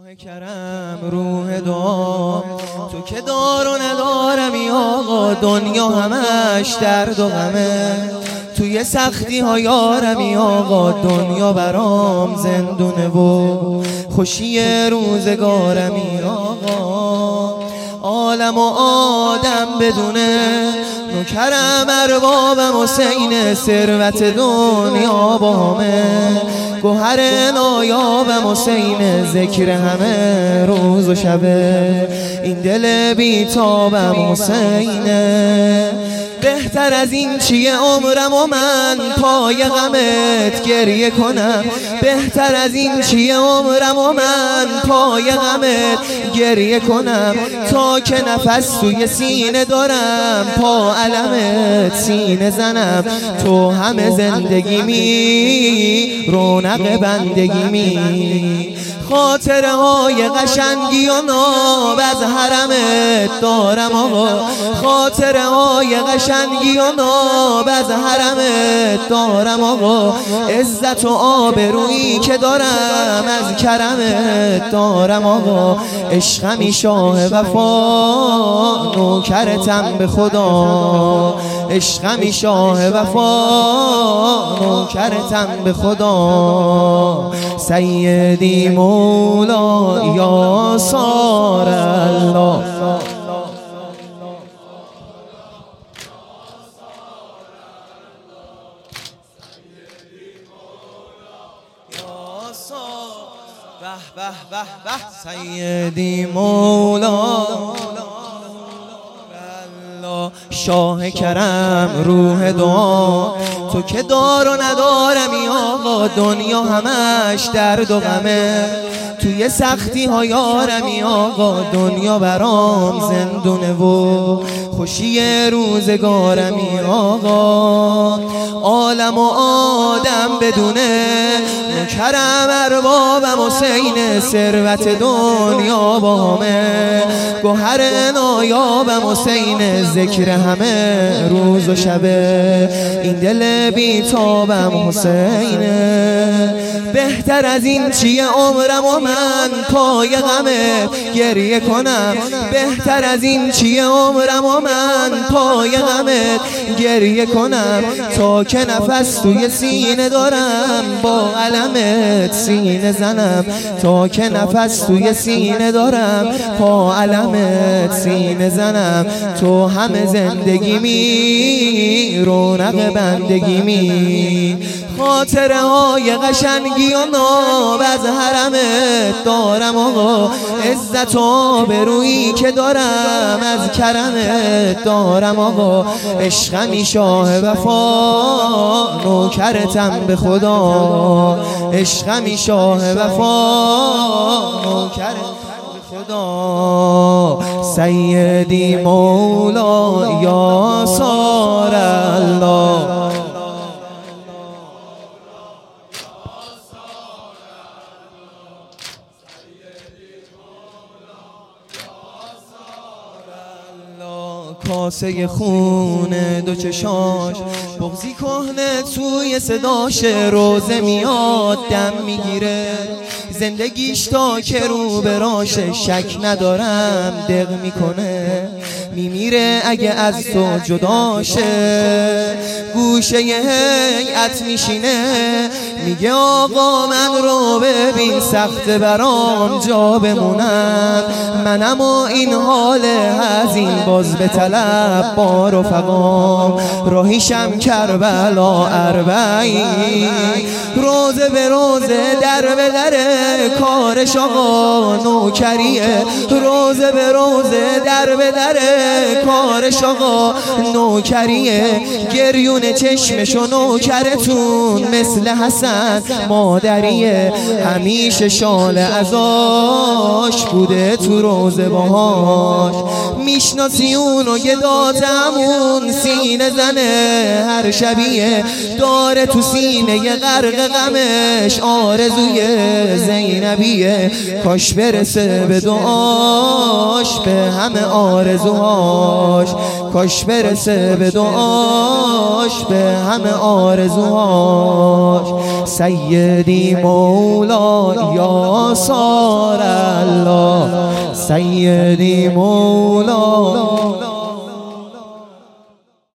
شاه کرم روح دعا تو که دار و ندارمی آقا، دنیا همش درد و غمه، توی سختی ها یارمی آقا، دنیا برام زندونه و خوشی روزگارمی آقا. عالم و آدم بدونه نوکرم اربابم حسین، ثروت دنیا با همه، گوهر نایابم حسین، ذکر همه روز و شبه، این دل بیتابم حسینه. بهتر از این چیه عمرم و من پای غمت گریه کنم، بهتر از این چیه عمرم و من پای غمت گریه کنم، تا که نفس توی سینه دارم پا علمت سینه زنم، تو همه زندگیمی رونق بندگیمی، خاطره های قشنگی و ناب از حرمت دارم آقا، خاطره های قشنگی و ناب از حرمت دارم آقا، عزت و آبرویی که دارم از کرمت دارم آقا، عشقمی شاه وفا نوکرتم به خدا، عشقمی شاه وفا نوکرتم به خدا، سیدی مولا یا سار الله. سیدی مولا شاه کرم روح دعا تو که دار و ندارمی آقا، دنیا همش درد و غمه، توی سختی ها یارمی آقا، دنیا برام زندونه و خوشی روزگارمی آقا. عالم و آدم بدونه نوکرم اربابم حسین، ثروت دنیا با همه، گوهر نایابم حسین، ذکر همه روز و شبه، این دل بیتابم حسینه. بهتر از این چیه عمرم و من پای غمت گریه کنم، بهتر از این چیه عمرم و من پای غمت گریه کنم، تا که نفس توی سینه دارم با علمت سینه زنم، تا که نفس توی سینه دارم با علمت سینه زنم، تو همه زندگیمی رونق بندگیمی، خاطره های قشنگی و ناب از حرمت دارم آقا، عزت و آبرویی که دارم از کرمت دارم آقا، عشقمی شاه وفا نوکرتم به خدا، عشقمی شاه وفا نوکرتم به خدا، سیدی مولا یا سار الله. کاسه خونه دو چشاش بغضی کهنه توی صداش، روزه میاد دم میگیره زندگیش تا که رو براشه، شک ندارم دق میکنه میمیره اگه از تو جداشه، گوشه هیئت میشینه میگه آقا من رو ببین سخت برام جا بمونم، منم و این حال حزین باز به طلب با رفقام، راهیشم کربلا اربعین، روزه به روزه در به در کارش آقا نوکریه، روزه به روزه در به در کارش آقا نوکریه، گریون چشمش و نوکرتون مثل حسن مادریه، همیشه شال ازاش بوده تو روزه باهاش، میشناسی اونو یه دادمون سینه زنه، هر شبیه داره تو سینه غرق غمش. آرزوی زینبیه کاش برسه به دعاش به همه آرزوهاش، کاش برسه به دعاش به همه آرزوهاش. سیدی مولا یا صار الله، سیدی مولا